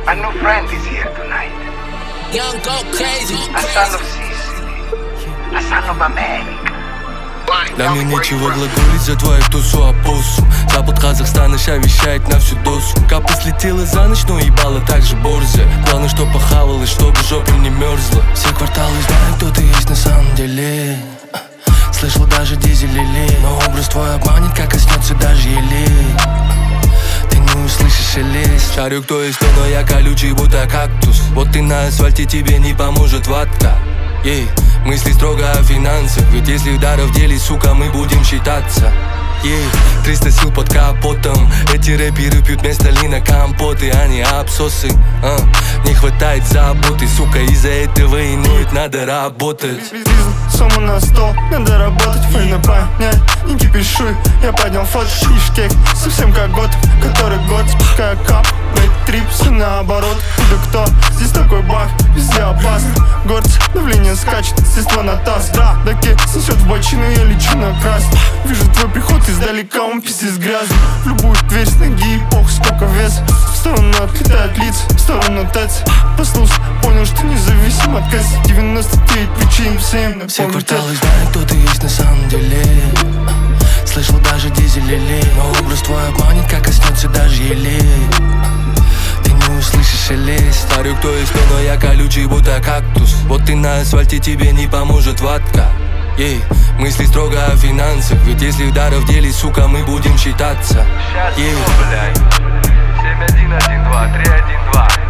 A new friend is here tonight. Young go crazy. A son of Sicily. A son of America. Да мне нечего глаголить за твою тусу опусу. Запад Казахстана ща вещает на всю досу. Капа слетела за ночь, но ебала так же борзая. Главное, что похавалась, чтобы жопа не мерзла. Все кварталы знают, кто ты есть на самом деле. Слышал даже дизель-лили. Но образ твой обманет, как коснется даже елей. Ты не услышишь шелест. Шарю, кто есть кто, но я колючий, будто кактус. Вот ты на асфальте, тебе не поможет ватка. Ей, мысли строго о финансах. Ведь если даров делить, сука, мы будем считаться. Ей, 300 сил под капотом. Эти рэперы пьют вместо лина компоты, а не абсосы. Не хватает заботы, сука, из-за этого и ноет, надо работать. Сумму на стол, надо работать. Фейна понять, не кипишуй. Я поднял фото, ишкек, совсем как год. Который год, спуская кап, бэйт-трип, все наоборот. Да кто? Здесь такой бах, везде опасно. Горцы, давление скачет, естество на таз. Даки снесет в бочину, я лечу на красный. Вижу твой приход издалека, он пиздец грязный. В любую дверь с ноги, пох, сколько вес. В сторону отлетают лица, в сторону ТЭЦ. Послушай, понял, что независим от КЭС. 99 причин всем. Все кварталы знают, кто ты есть на самом деле. Слышал даже дизель-лили. Но образ твой обманет, как коснется даже елей. Ты не услышишь шелест. Старю, кто есть кто, но я колючий, будто кактус. Вот ты на асфальте, тебе не поможет ватка. Ей, мысли строго о финансах. Ведь если даров делить, сука, мы будем считаться. Сейчас, блядь, 7112, 312.